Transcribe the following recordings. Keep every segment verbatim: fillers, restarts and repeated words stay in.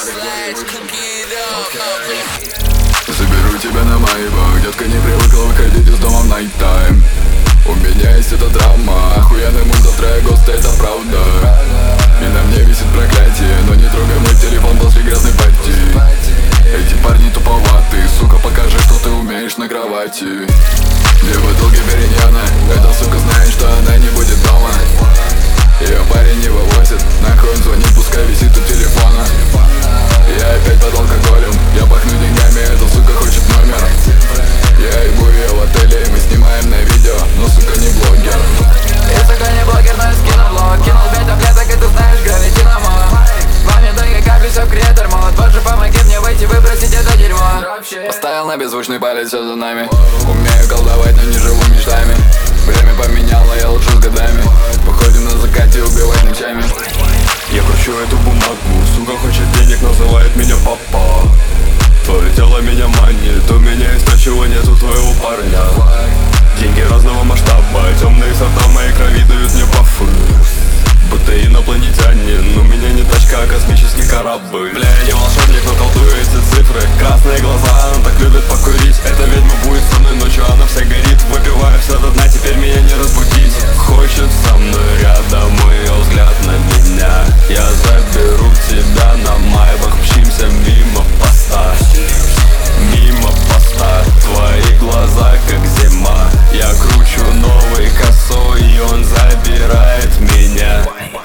Заберу тебя на Майбах, детка не привыкла выходить из дома в найттайм. У меня есть эта травма, охуенный муд, завтра я гост, это правда. И на мне висит проклятие, но не трогай мой телефон после грязной пати. Эти парни туповатые, сука, покажи, что ты умеешь на кровати. Девы долги Бериньяна, эта сука знает, что она не будет дома. Ее парень не вывозит, нахуй он звонит, пускай висит у телефона. Я опять под алкоголем, я пахну деньгами, эта сука хочет номер. Я ебу ее в отеле, и мы снимаем на видео, но сука не блогер. Я сука не блогер, но я скинул блог. Кинул пять таблеток, и ты знаешь, гравитиномол. Во мне только капли, все в креатор мод. Боже, помоги мне выйти, выбросить это дерьмо. Поставил на беззвучный палец, все за нами. Умею колдовать, но не живу мечтами. Время поменяло, я лучше с годами. Выходим на закате, убивать ночами. Я кручу эту бумагу, сука хочет денег, называет меня папа. Твое тело меня манит, у меня есть то, чего нет у твоего парня. Деньги разного масштаба, темные сорта в моей крови дают мне бафы. Будто инопланетянин, у меня не тачка, а космический корабль. Бля, я не волшебник, но колдую эти цифры. Красные глаза, она так любит покурить. Эта ведьма будет со мной ночью, она вся горит. Выпиваю все до дна, теперь меня не разбудить. Хочет со мной рядом, ее взгляд на меня. Я заберу тебя на Майбах, мчимся мимо поста. Мимо поста, твои глаза как зима. Я кручу новый косой, и он забирает меня.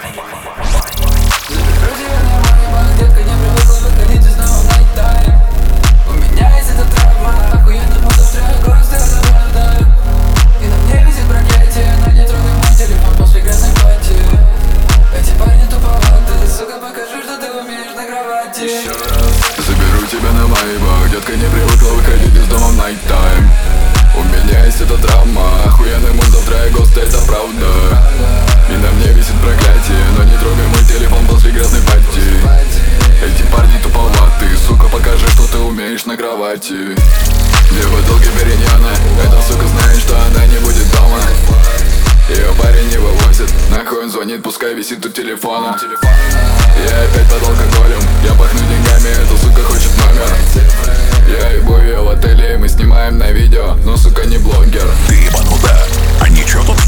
Детка не привыкла выходить из дома в найттайм. У меня есть эта травма, охуенный муд, завтра я гост, это правда. И на мне висит проклятие, но не трогай мой телефон после грязной пати. Эти парни туповатые, сука, покажи, что ты умеешь на кровати. Заберу тебя на Майбах, детка не привыкла выходить из дома в найттайм. У меня есть эта травма, охуенный муд, завтра я гост, это правда. И на мне висит проклятие, но не трогай мой телефон после грязной пати. Эти парни туповатые, сука, покажи, что ты умеешь на кровати. Девы долги Бериньяна, эта сука знает, что она не будет дома. Ее парень не вывозит, нахуй он звонит, пускай висит у телефона. Я опять под алкоголем, я пахну деньгами, эта сука хочет номер. Я ебу ее в отеле, и мы снимаем на видео, но сука не блогер. Ты ебанутая, а ничего тут